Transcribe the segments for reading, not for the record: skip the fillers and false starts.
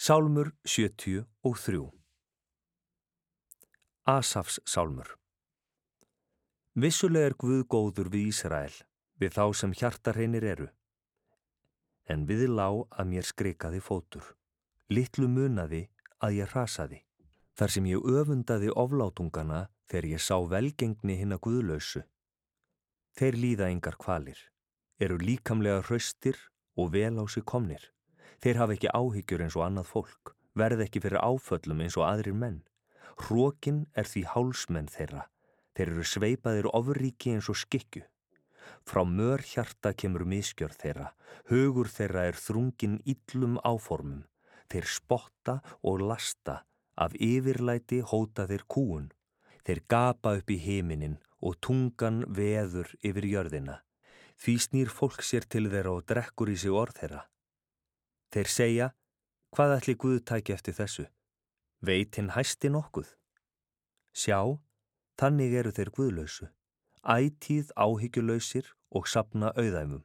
Sálmur 73. Asafs sálmur. Vissulega Guð góður við Ísrael, við þá sem hjartarhreinir eru. En við lá að mér skrikaði fótur, litlu munaði að ég hrasaði, þar sem ég öfundaði oflátungana þegar ég sá velgengni hinna guðlausu. Þeir líða engar kvalir, eru líkamlega hraustir og vel á sig komnir. Þeir hafa ekki áhyggjur eins og annað fólk, verð ekki fyrir áföllum eins og aðrir menn. Hrokin því hálsmenn þeirra, þeir eru sveipaðir ofríki eins og skikkju. Frá mör hjarta kemur misgjörð þeirra, hugur þeirra þrunginn illum áformum. Þeir spotta og lasta, af yfirlæti hóta þeir kúgun. Þeir gapa upp í himinin og tungan veður yfir jörðina. Því snýr fólk sér til þeirra og drekkur í sig orð þeirra. Þeir segja, hvað ætli Guð tæki eftir þessu? Veit hinn hæsti nokkuð? Sjá, þannig eru þeir guðlausu, ætíð áhyggjulausir og safna auðæfum.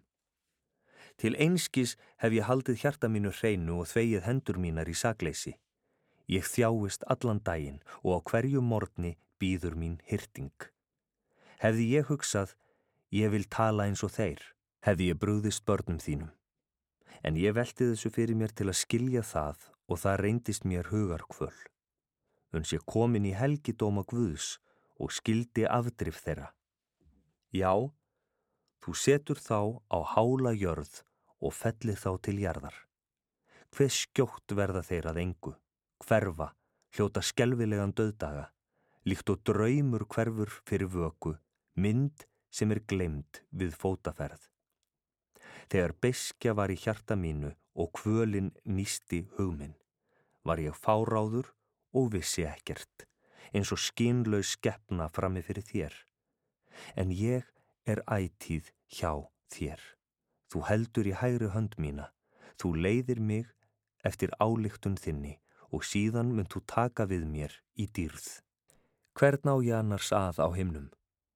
Til einskis hef ég haldið hjarta mínu hreinu og þvegið hendur mínar í sakleysi. Ég þjáist allan daginn og á hverju morgni bíður mín hirting. Hefði ég hugsað, ég vil tala eins og þeir, hefði ég brugðist börnum þínum. En ég velti þessu fyrir mér til að skilja það og það reyndist mér hugarkvöl. Uns ég komin í helgidóma Guðs og skildi afdrif þeirra. Já, þú setur þá á hála jörð og fellir þá til jarðar. Hve skjótt verða þeir að engu, hverfa, hljóta skelfilegan dauðdaga, líkt og draumur hverfur fyrir vöku, mynd sem gleymd við fótaferð. Þegar beiskja var í hjarta mínu og kvölin nísti hug minn, var ég fáráður og vissi ekkert, eins og skynlaus skepna frammi fyrir þér. En ég ætíð hjá þér. Þú heldur í hægri hönd mína, þú leiðir mig eftir ályktun þinni og síðan munt þú taka við mér í dýrð. Hvern á ég annars að á himnum?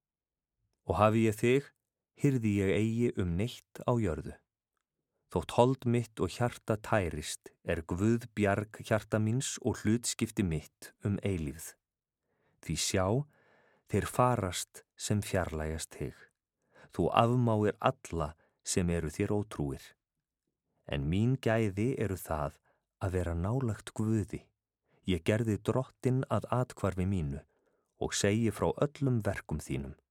Og hafi ég þig, hirði ég eigi neitt á jörðu. Þótt hold mitt og hjarta tærist Guð bjarg hjarta míns og hlutskipti mitt eilífð. Því sjá, þeir farast sem fjarlægast þig. Þú afmáir alla sem eru þér ótrúir. En mín gæði eru það að vera nálægt Guði. Ég gerði Drottinn að athvarfi mínu og segi frá öllum verkum þínum.